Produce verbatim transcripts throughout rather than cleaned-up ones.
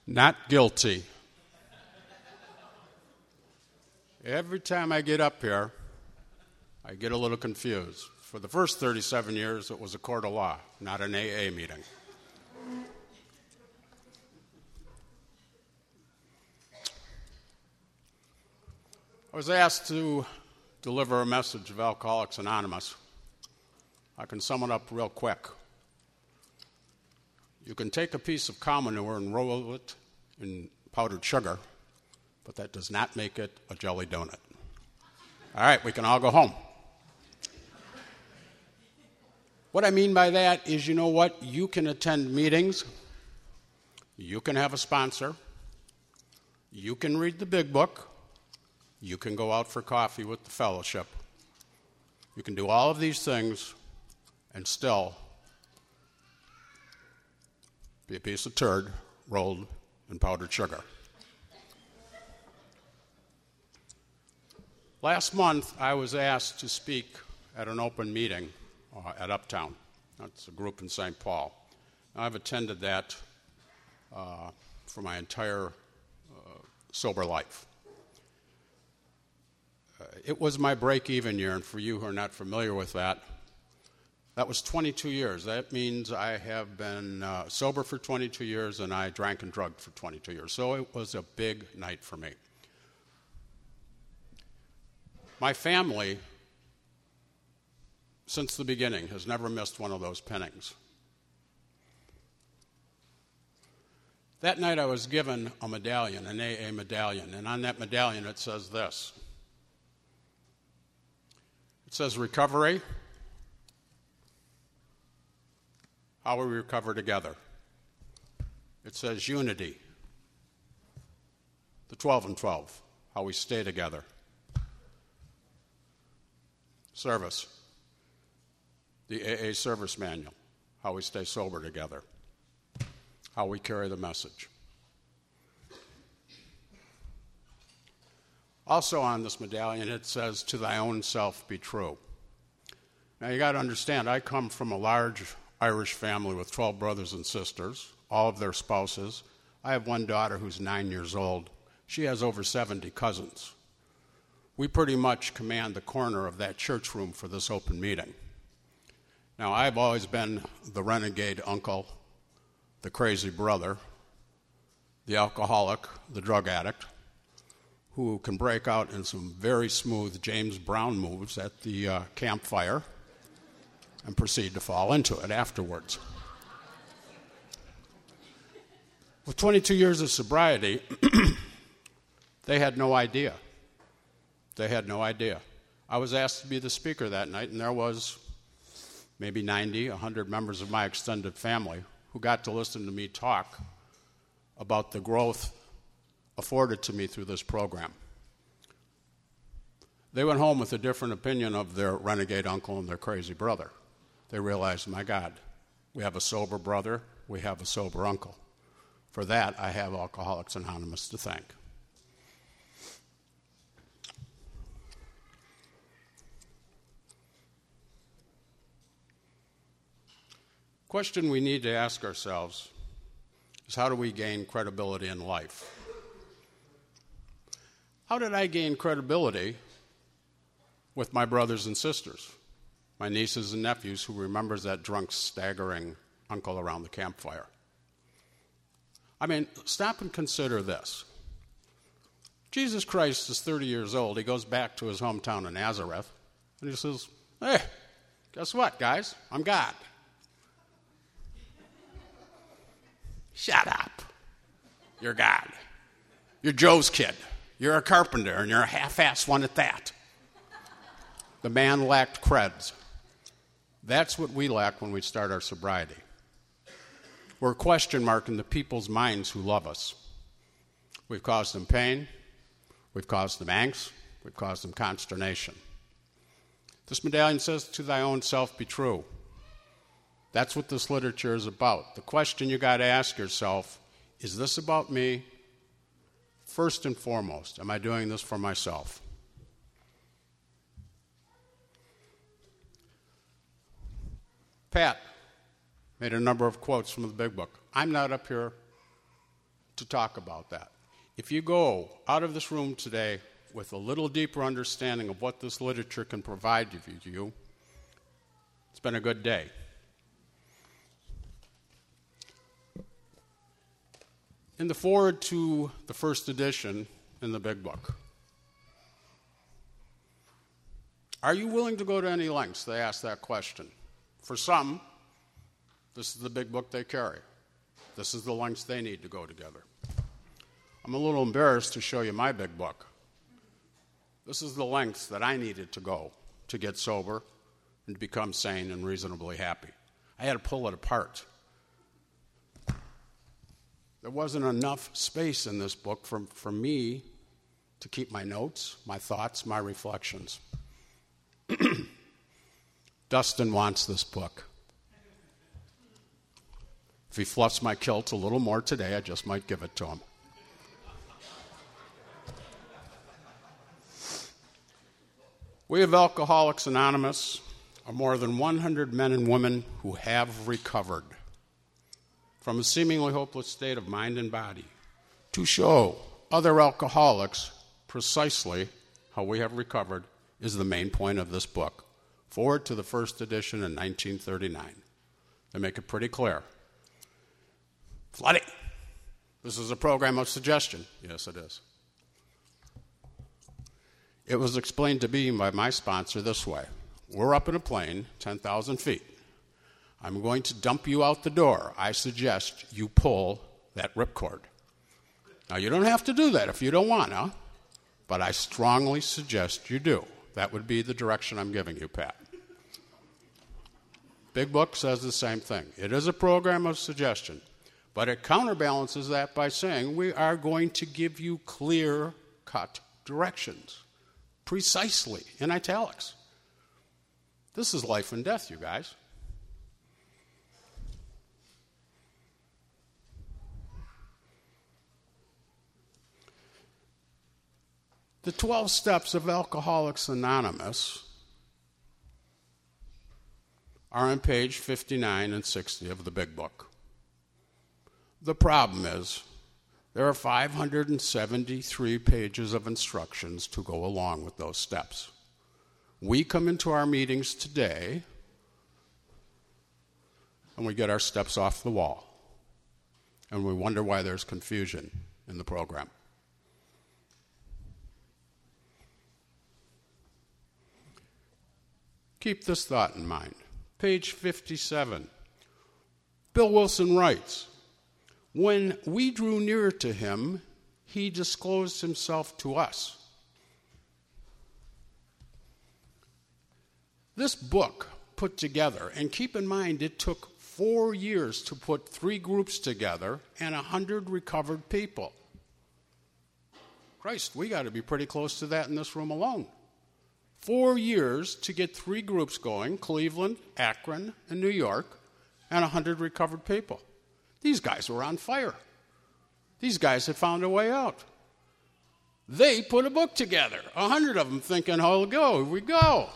Not guilty. Every time I get up here, I get a little confused. For the first thirty-seven years, it was a court of law, not an A A meeting. I was asked to deliver a message of Alcoholics Anonymous. I can sum it up real quick. You can take a piece of cow manure and roll it in powdered sugar, but that does not make it a jelly donut. All right, we can all go home. What I mean by that is, you know what? You can attend meetings. You can have a sponsor. You can read the big book. You can go out for coffee with the fellowship. You can do all of these things and still be a piece of turd rolled in powdered sugar. Last month, I was asked to speak at an open meeting uh, at Uptown. That's a group in Saint Paul. I've attended that uh, for my entire uh, sober life. Uh, it was my break-even year, and for you who are not familiar with that, that was twenty-two years. That means I have been uh, sober for twenty-two years, and I drank and drugged for twenty-two years. So it was a big night for me. My family, since the beginning, has never missed one of those pinnings. That night I was given a medallion, an A A medallion, and on that medallion it says this. It says recovery, how we recover together. It says unity, the twelve and twelve, how we stay together. Service, the A A service manual, how we stay sober together, how we carry the message. Also on this medallion, it says, to thy own self be true. Now you got to understand, I come from a large Irish family with twelve brothers and sisters, all of their spouses. I have one daughter who's nine years old. She has over seventy cousins. We pretty much command the corner of that church room for this open meeting. Now, I've always been the renegade uncle, the crazy brother, the alcoholic, the drug addict, who can break out in some very smooth James Brown moves at the uh, campfire and proceed to fall into it afterwards. With twenty-two years of sobriety, they had no idea. They had no idea. I was asked to be the speaker that night, and there was maybe ninety, one hundred members of my extended family who got to listen to me talk about the growth afforded to me through this program. They went home with a different opinion of their renegade uncle and their crazy brother. They realized, my God, we have a sober brother, we have a sober uncle. For that, I have Alcoholics Anonymous to thank. Question we need to ask ourselves is, how do we gain credibility in life? How did I gain credibility with my brothers and sisters, my nieces and nephews, who remembers that drunk, staggering uncle around the campfire? I mean, stop and consider this. Jesus Christ is thirty years old. He goes back to his hometown of Nazareth, and he says, hey, guess what, guys? I'm God. Shut up. You're God. You're Joe's kid. You're a carpenter, and you're a half-assed one at that. The man lacked creds. That's what we lack when we start our sobriety. We're a question mark in the people's minds who love us. We've caused them pain. We've caused them angst. We've caused them consternation. This medallion says, to thy own self be true. That's what this literature is about. The question you got to ask yourself, is this about me? First and foremost, am I doing this for myself? Pat made a number of quotes from the big book. I'm not up here to talk about that. If you go out of this room today with a little deeper understanding of what this literature can provide to you, it's been a good day. In the foreword to the first edition in the Big Book, are you willing to go to any lengths? They ask that question. For some, this is the Big Book they carry. This is the lengths they need to go together. I'm a little embarrassed to show you my Big Book. This is the lengths that I needed to go to get sober and to become sane and reasonably happy. I had to pull it apart. There wasn't enough space in this book for, for me to keep my notes, my thoughts, my reflections. Dustin wants this book. If he fluffs my kilt a little more today, I just might give it to him. We of Alcoholics Anonymous are more than one hundred men and women who have recovered from a seemingly hopeless state of mind and body to show other alcoholics precisely how we have recovered is the main point of this book. Forward to the first edition in nineteen thirty-nine. They make it pretty clear. Floody, this is a program of suggestion. Yes, it is. It was explained to me by my sponsor this way. We're up in a plane, ten thousand feet. I'm going to dump you out the door. I suggest you pull that ripcord. Now, you don't have to do that if you don't want to, but I strongly suggest you do. That would be the direction I'm giving you, Pat. Big Book says the same thing. It is a program of suggestion, but it counterbalances that by saying we are going to give you clear-cut directions, precisely, in italics. This is life and death, you guys. The twelve steps of Alcoholics Anonymous are on page fifty-nine and sixty of the Big Book. The problem is there are five hundred seventy-three pages of instructions to go along with those steps. We come into our meetings today and we get our steps off the wall, and we wonder why there's confusion in the program. Keep this thought in mind. Page fifty-seven. Bill Wilson writes, when we drew near to him, he disclosed himself to us. This book put together, and keep in mind it took four years to put three groups together and a hundred recovered people. Christ, we got to be pretty close to that in this room alone. Four years to get three groups going, Cleveland, Akron, and New York, and a hundred recovered people. These guys were on fire. These guys had found a way out. They put a book together, a hundred of them thinking, oh, go, here we go.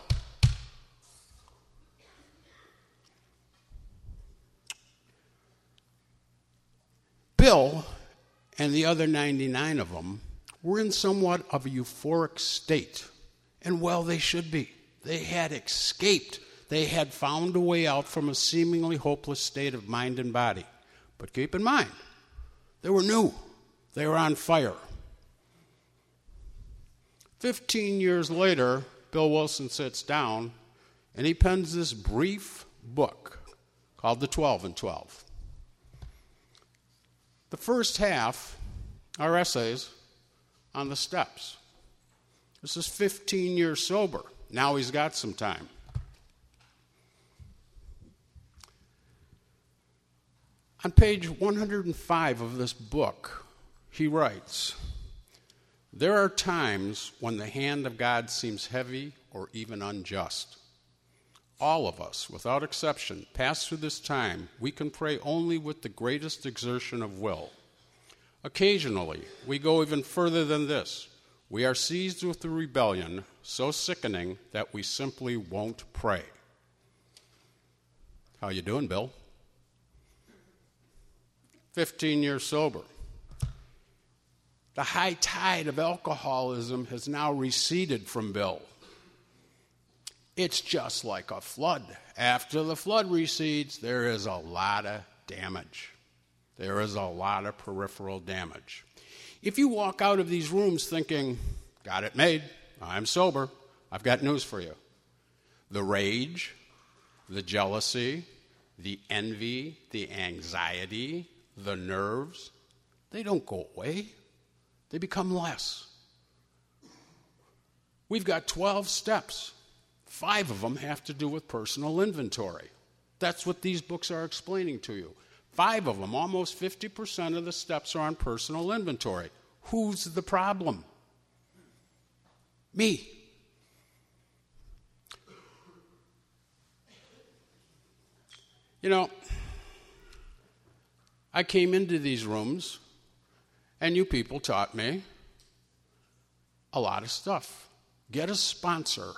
Bill and the other ninety-nine of them were in somewhat of a euphoric state. And well, they should be. They had escaped. They had found a way out from a seemingly hopeless state of mind and body. But keep in mind, they were new. They were on fire. Fifteen years later, Bill Wilson sits down and he pens this brief book called The Twelve and Twelve. The first half are essays on the steps. This is fifteen years sober. Now he's got some time. On page one hundred five of this book, he writes, there are times when the hand of God seems heavy or even unjust. All of us, without exception, pass through this time. We can pray only with the greatest exertion of will. Occasionally, we go even further than this. We are seized with a rebellion so sickening that we simply won't pray. How you doing, Bill? Fifteen years sober. The high tide of alcoholism has now receded from Bill. It's just like a flood. After the flood recedes, there is a lot of damage. There is a lot of peripheral damage. If you walk out of these rooms thinking, got it made, I'm sober, I've got news for you. The rage, the jealousy, the envy, the anxiety, the nerves, they don't go away. They become less. We've got twelve steps. Five of them have to do with personal inventory. That's what these books are explaining to you. Five of them, almost fifty percent of the steps are on personal inventory. Who's the problem? Me. You know, I came into these rooms, and you people taught me a lot of stuff. Get a sponsor.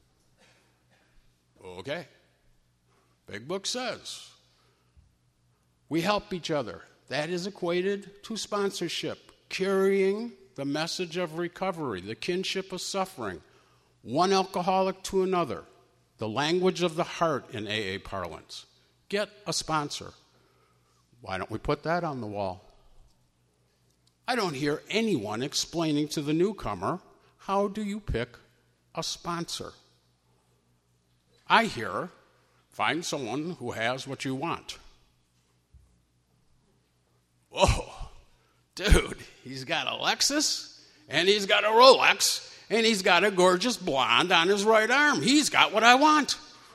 Okay. Big Book says we help each other. That is equated to sponsorship, carrying the message of recovery, the kinship of suffering, one alcoholic to another, the language of the heart in A A parlance. Get a sponsor. Why don't we put that on the wall? I don't hear anyone explaining to the newcomer, how do you pick a sponsor? I hear, find someone who has what you want. Whoa, dude, he's got a Lexus, and he's got a Rolex, and he's got a gorgeous blonde on his right arm. He's got what I want.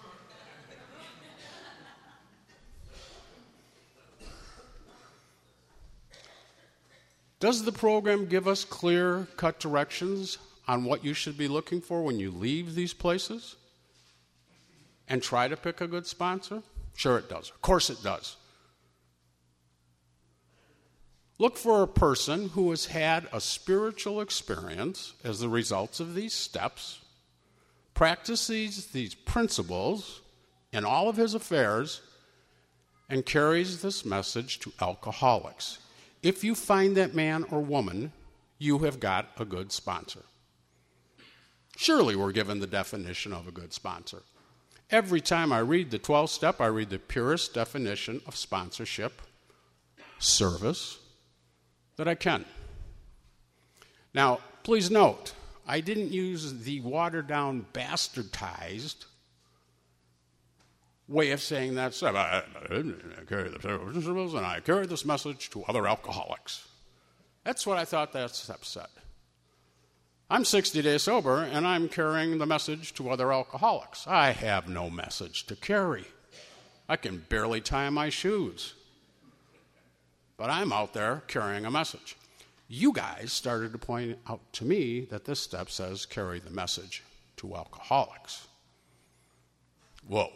Does the program give us clear-cut directions on what you should be looking for when you leave these places and try to pick a good sponsor? Sure it does. Of course it does. Look for a person who has had a spiritual experience as the result of these steps, practices these principles in all of his affairs, and carries this message to alcoholics. If you find that man or woman, you have got a good sponsor. Surely we're given the definition of a good sponsor. Every time I read the twelfth step, I read the purest definition of sponsorship, service, that I can. Now, please note, I didn't use the watered-down, bastardized way of saying that stuff. I, I carry the principles and I carry this message to other alcoholics. That's what I thought that step said. I'm sixty days sober and I'm carrying the message to other alcoholics. I have no message to carry. I can barely tie my shoes. But I'm out there carrying a message. You guys started to point out to me that this step says carry the message to alcoholics. Whoa.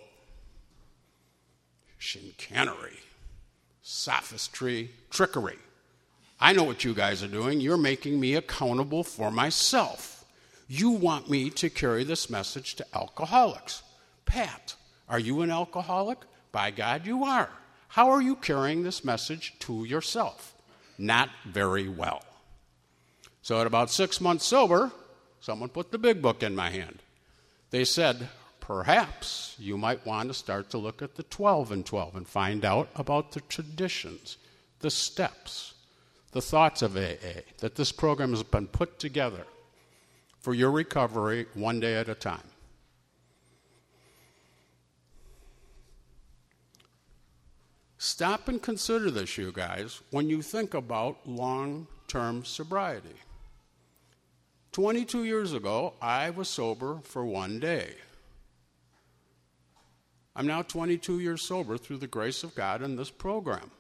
Chicanery, sophistry, trickery. I know what you guys are doing. You're making me accountable for myself. You want me to carry this message to alcoholics. Pat, are you an alcoholic? By God, you are. How are you carrying this message to yourself? Not very well. So at about six months sober, someone put the Big Book in my hand. They said, perhaps you might want to start to look at the twelve and twelve and find out about the traditions, the steps, the thoughts of A A, that this program has been put together for your recovery one day at a time. Stop and consider this, you guys, when you think about long-term sobriety. twenty-two years ago, I was sober for one day. I'm now twenty-two years sober through the grace of God in this program.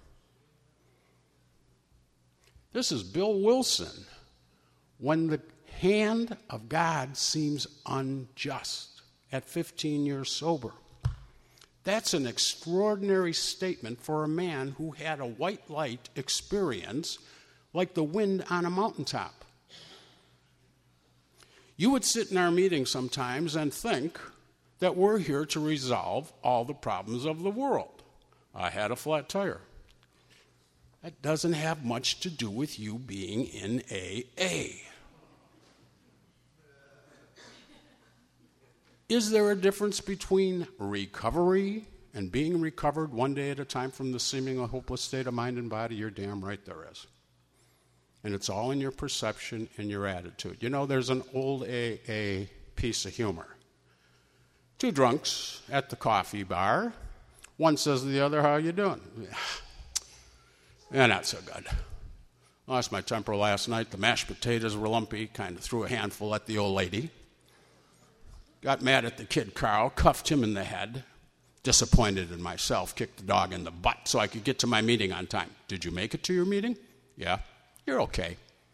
This is Bill Wilson. When the hand of God seems unjust at fifteen years sober. That's an extraordinary statement for a man who had a white light experience like the wind on a mountaintop. You would sit in our meetings sometimes and think that we're here to resolve all the problems of the world. I had a flat tire. That doesn't have much to do with you being in A A. Is there a difference between recovery and being recovered one day at a time from the seemingly hopeless state of mind and body? You're damn right there is. And it's all in your perception and your attitude. You know, there's an old A A piece of humor. Two drunks at the coffee bar. One says to the other, "How you doing?" "Yeah, not so good. Lost my temper last night. The mashed potatoes were lumpy. Kind of threw a handful at the old lady. Got mad at the kid Carl, cuffed him in the head. Disappointed in myself, kicked the dog in the butt so I could get to my meeting on time." "Did you make it to your meeting?" "Yeah." "You're okay."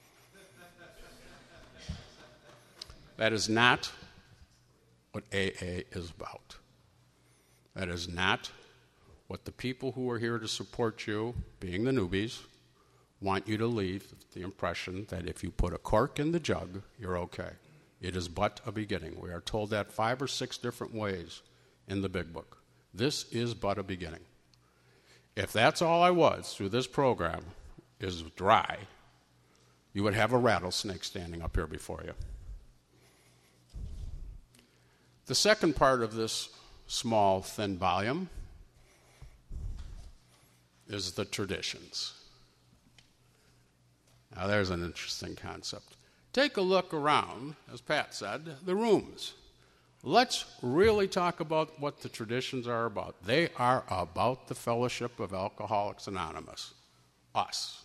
That is not what A A is about. That is not what the people who are here to support you, being the newbies, want you to leave the impression that if you put a cork in the jug, you're okay. It is but a beginning. We are told that five or six different ways in the big book. This is but a beginning. If that's all I was through this program is dry, you would have a rattlesnake standing up here before you. The second part of this small, thin volume is the traditions. Now, there's an interesting concept. Take a look around, as Pat said, the rooms. Let's really talk about what the traditions are about. They are about the Fellowship of Alcoholics Anonymous, us.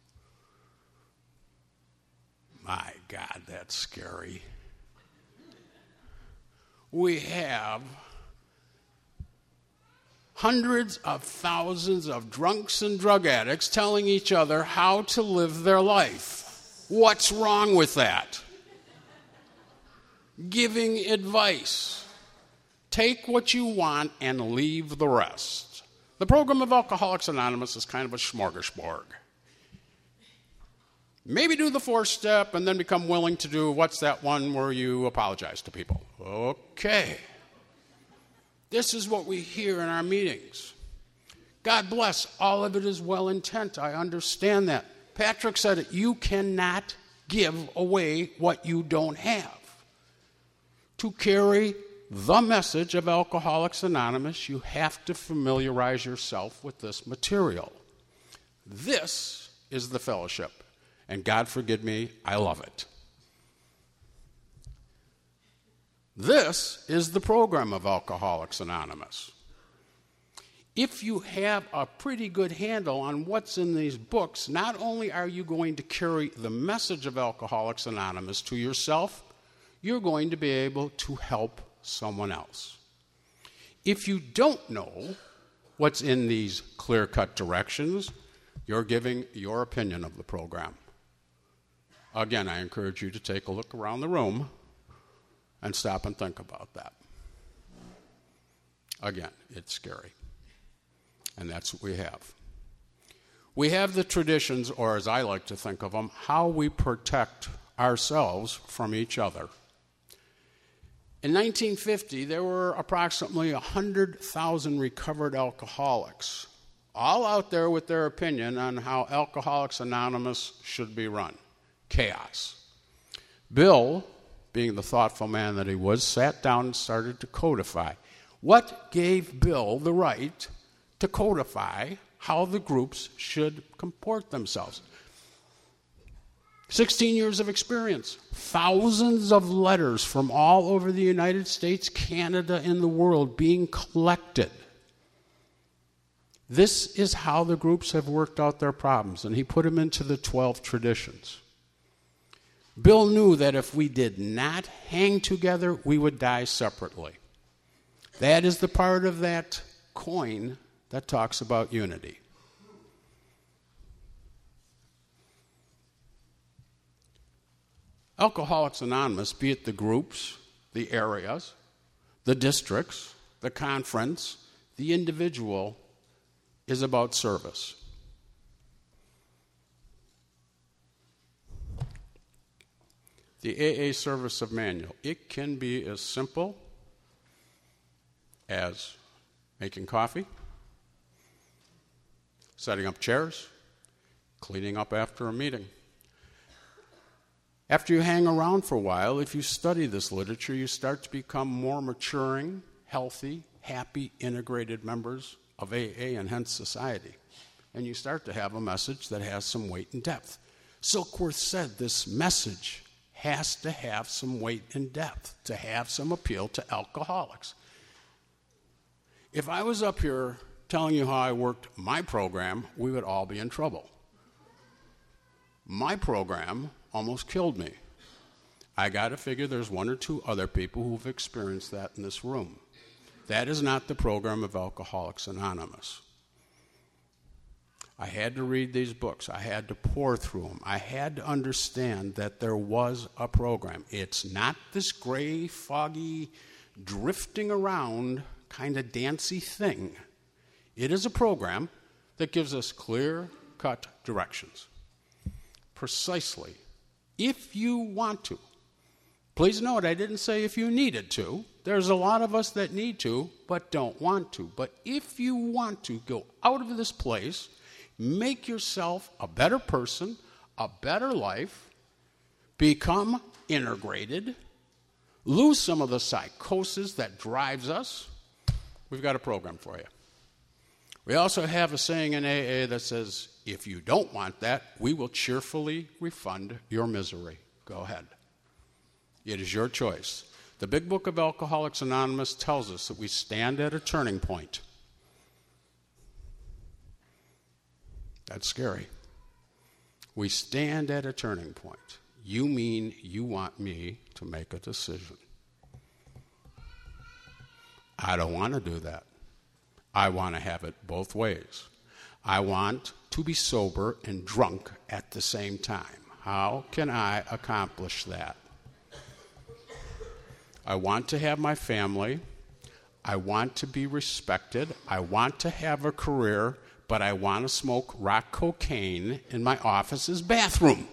My God, that's scary. We have hundreds of thousands of drunks and drug addicts telling each other how to live their life. What's wrong with that? Giving advice. Take what you want and leave the rest. The program of Alcoholics Anonymous is kind of a smorgasbord. Maybe do the four-step and then become willing to do what's that one where you apologize to people. Okay. This is what we hear in our meetings. God bless, all of it is well intent. I understand that. Patrick said it. You cannot give away what you don't have. To carry the message of Alcoholics Anonymous, you have to familiarize yourself with this material. This is the fellowship. And God forgive me, I love it. This is the program of Alcoholics Anonymous. If you have a pretty good handle on what's in these books, not only are you going to carry the message of Alcoholics Anonymous to yourself, you're going to be able to help someone else. If you don't know what's in these clear-cut directions, you're giving your opinion of the program. Again, I encourage you to take a look around the room and stop and think about that. Again, it's scary. And that's what we have. We have the traditions, or as I like to think of them, how we protect ourselves from each other. In nineteen fifty, there were approximately one hundred thousand recovered alcoholics, all out there with their opinion on how Alcoholics Anonymous should be run. Chaos. Bill, being the thoughtful man that he was, sat down and started to codify. What gave Bill the right to codify how the groups should comport themselves? sixteen years of experience, thousands of letters from all over the United States, Canada, and the world being collected. This is how the groups have worked out their problems, and he put them into the twelve traditions. Bill knew that if we did not hang together, we would die separately. That is the part of that coin that talks about unity. Alcoholics Anonymous, be it the groups, the areas, the districts, the conference, the individual, is about service. The A A Service of Manual. It can be as simple as making coffee, setting up chairs, cleaning up after a meeting. After you hang around for a while, if you study this literature, you start to become more maturing, healthy, happy, integrated members of A A and hence society. And you start to have a message that has some weight and depth. Silkworth said this message has to have some weight and depth to have some appeal to alcoholics. If I was up here telling you how I worked my program, we would all be in trouble. My program almost killed me. I got to figure there's one or two other people who've experienced that in this room. That is not the program of Alcoholics Anonymous. I had to read these books. I had to pour through them. I had to understand that there was a program. It's not this gray, foggy, drifting around kind of dancy thing. It is a program that gives us clear-cut directions. Precisely. If you want to. Please note, I didn't say if you needed to. There's a lot of us that need to, but don't want to. But if you want to go out of this place, make yourself a better person, a better life, become integrated, lose some of the psychosis that drives us, we've got a program for you. We also have a saying in A A that says, if you don't want that, we will cheerfully refund your misery. Go ahead. It is your choice. The Big Book of Alcoholics Anonymous tells us that we stand at a turning point. That's scary. We stand at a turning point. You mean you want me to make a decision. I don't want to do that. I want to have it both ways. I want to be sober and drunk at the same time. How can I accomplish that? I want to have my family. I want to be respected. I want to have a career, but I want to smoke rock cocaine in my office's bathroom.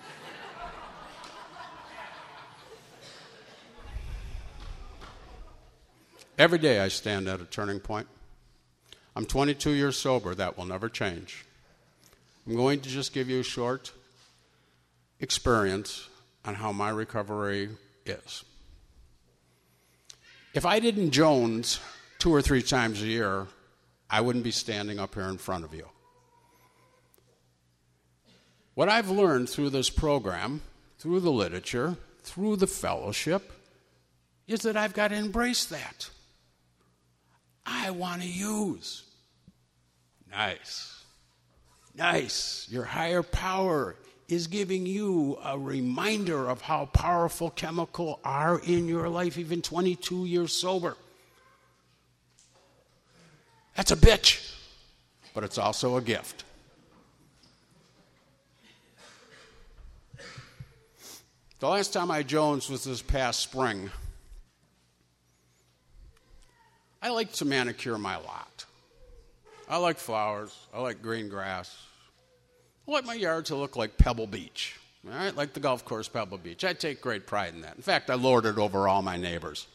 Every day I stand at a turning point. I'm twenty-two years sober. That will never change. I'm going to just give you a short experience on how my recovery is. If I didn't Jones two or three times a year, I wouldn't be standing up here in front of you. What I've learned through this program, through the literature, through the fellowship, is that I've got to embrace that. I want to use. Nice. Nice. Your higher power is giving you a reminder of how powerful chemicals are in your life, even twenty-two years sober. That's a bitch, but it's also a gift. The last time I Jones was this past spring. I like to manicure my lot. I like flowers. I like green grass. I like my yard to look like Pebble Beach. All right, like the golf course Pebble Beach. I take great pride in that. In fact, I lord it over all my neighbors.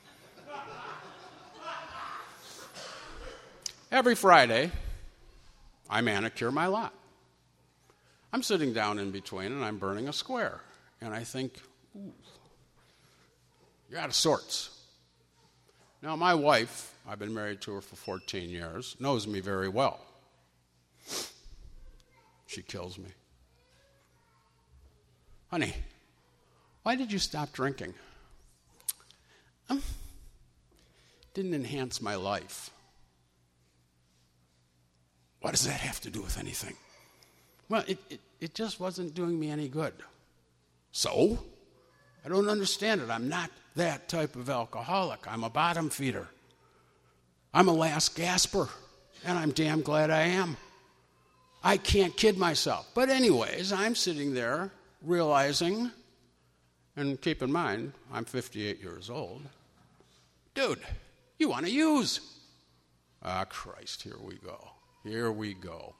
Every Friday, I manicure my lot. I'm sitting down in between and I'm burning a square. And I think, ooh, you're out of sorts. Now, my wife, I've been married to her for fourteen years, knows me very well. She kills me. Honey, why did you stop drinking? Um, didn't enhance my life. What does that have to do with anything? Well, it, it, it just wasn't doing me any good. So? I don't understand it. I'm not that type of alcoholic. I'm a bottom feeder. I'm a last gasper, and I'm damn glad I am. I can't kid myself. But anyways, I'm sitting there realizing, and keep in mind, I'm fifty-eight years old. Dude, you want to use. Ah, Christ, here we go. Here we go.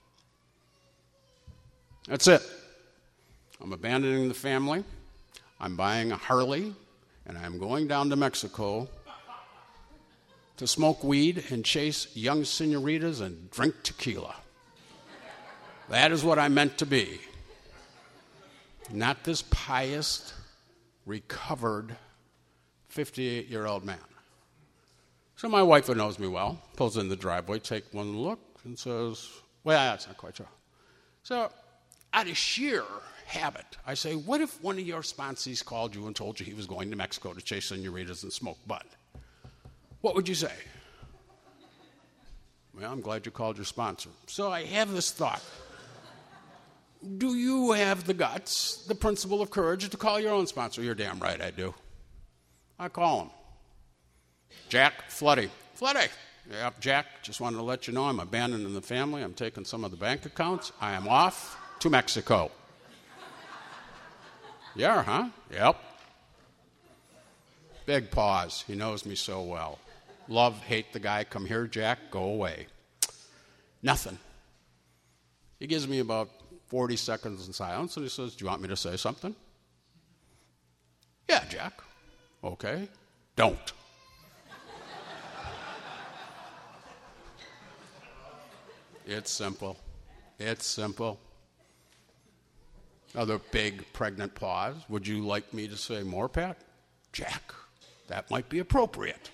That's it. I'm abandoning the family. I'm buying a Harley, and I'm going down to Mexico to smoke weed and chase young senoritas and drink tequila. That is what I meant to be. Not this pious, recovered fifty-eight-year-old man. So my wife, who knows me well, pulls in the driveway, takes one look, and says, well, that's not quite true. So out of sheer habit, I say, what if one of your sponsees called you and told you he was going to Mexico to chase senoritas and smoke bud? What would you say? Well, I'm glad you called your sponsor. So I have this thought. Do you have the guts, the principle of courage, to call your own sponsor? You're damn right I do. I call him. Jack Floody. Floody. Yep, Jack, just wanted to let you know I'm abandoning the family. I'm taking some of the bank accounts. I am off to Mexico. Yeah, huh? Yep. Big pause. He knows me so well. Love, hate the guy. Come here, Jack. Go away. Nothing. He gives me about forty seconds in silence, and he says, do you want me to say something? Yeah, Jack. Okay. Don't. It's simple. It's simple. Another big pregnant pause. Would you like me to say more, Pat? Jack, that might be appropriate.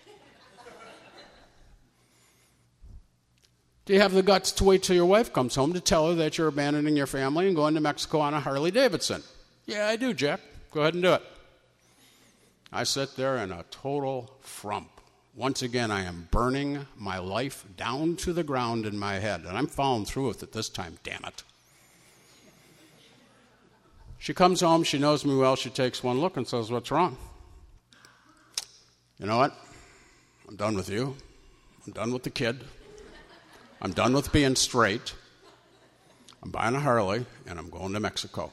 Do you have the guts to wait till your wife comes home to tell her that you're abandoning your family and going to Mexico on a Harley Davidson? Yeah, I do, Jack. Go ahead and do it. I sit there in a total frump. Once again, I am burning my life down to the ground in my head, and I'm following through with it this time, damn it. She comes home, she knows me well, she takes one look and says, what's wrong? You know what? I'm done with you. I'm done with the kid. I'm done with being straight. I'm buying a Harley, and I'm going to Mexico.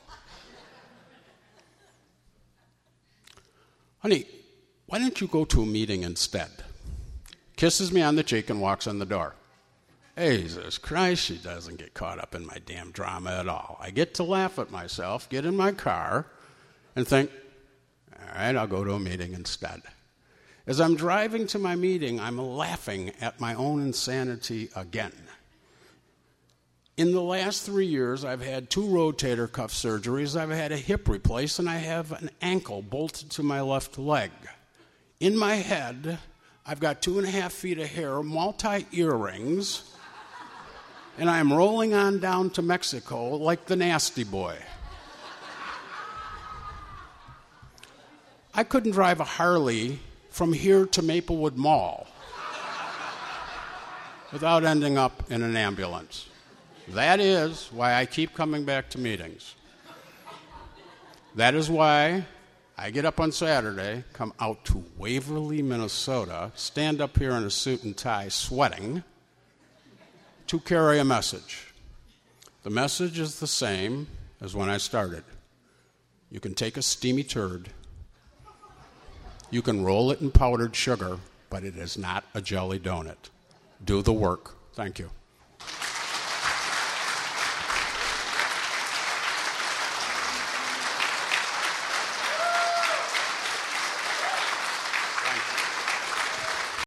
Honey, why don't you go to a meeting instead? Kisses me on the cheek and walks in the door. Jesus Christ, she doesn't get caught up in my damn drama at all. I get to laugh at myself, get in my car, and think, all right, I'll go to a meeting instead. As I'm driving to my meeting, I'm laughing at my own insanity again. In the last three years, I've had two rotator cuff surgeries, I've had a hip replaced, and I have an ankle bolted to my left leg. In my head, I've got two and a half feet of hair, multi-earrings, and I'm rolling on down to Mexico like the nasty boy. I couldn't drive a Harley from here to Maplewood Mall without ending up in an ambulance. That is why I keep coming back to meetings. That is why I get up on Saturday, come out to Waverly, Minnesota, stand up here in a suit and tie, sweating, to carry a message. The message is the same as when I started. You can take a steamy turd, you can roll it in powdered sugar, but it is not a jelly donut. Do the work. Thank you.